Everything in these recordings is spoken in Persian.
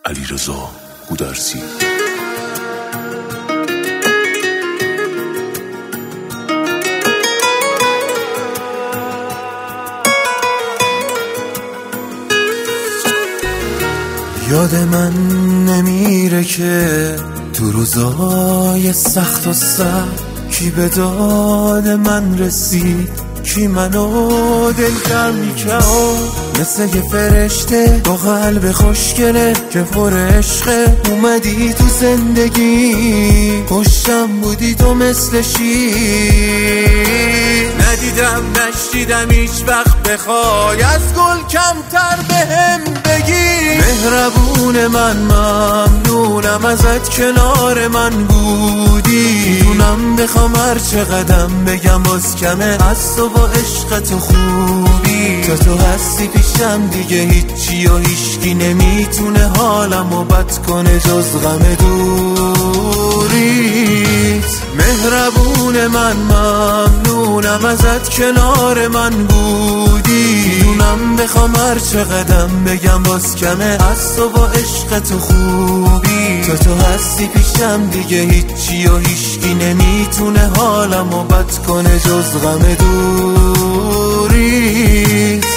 علیرضا گودرزی. یاد من نمیره که تو روزای سخت و سخت کی به داد من رسید، کی منو دلگرم کرد مثل یه فرشته با قلب خوشگله که پر عشقه. اومدی تو زندگی پشتم بودی تو مثل شیر، ندیدم نشنیدم هیچ وقت بخوای از گل کمتر بهم بگی. مهربون من ممنونم ازت کنار من بودی، میتونم بخوام هر چقدم بگم باز کمه از تو با عشق تو خوبی. تو هستی پیشم دیگه هیچی و هیچکی نمیتونه حالمو بد کنه جز غم دوریت. مهربون من ممنونم ازت کنار من بودی، میتونم بخوام هر چقدم بگم باز کمه از تو با عشق تو خوبی. تو هستی پیشم دیگه هیچی و هیچکی نمیتونه حالمو بد کنه جز غم دوریت.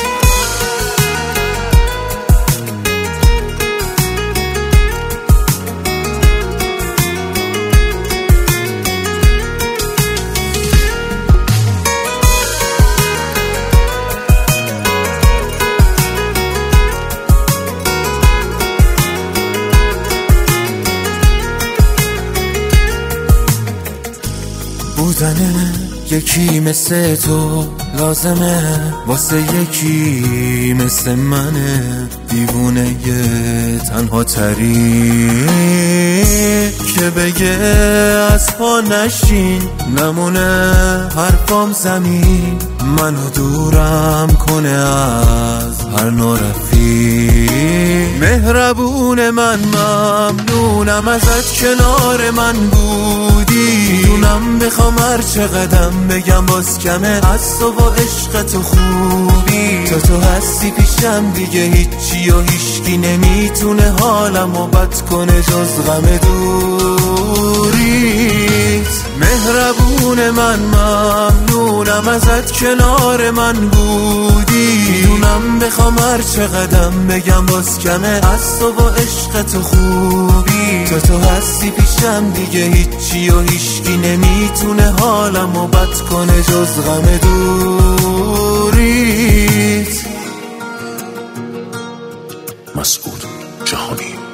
بودن یکی مثل تو لازمه واسه یکی مثل منه، دیوونه تنها تری که بگه از پا نشین نمونه حرفام زمین، منو دورم کنه از هر نوع رفیق. مهربون من ممنونم ازت کنار من بودی، میتونم بخوام هر چقدم بگم باز کمه از تو با عشق تو خوبی. تو هستی پیشم دیگه هیچی و هیچکی نمیتونه حالمو بد کنه جز غم دوریت. مهربون من ممنونم ازت کنار من بودی، میتونم بخوام هر چقدم بگم باز کمه از تو با عشق تو خوبی. تو هستی پیشم دیگه هیچی و هیچکی نمیتونه حالمو بد کنه جز غم دوریت. مسعود جهانی.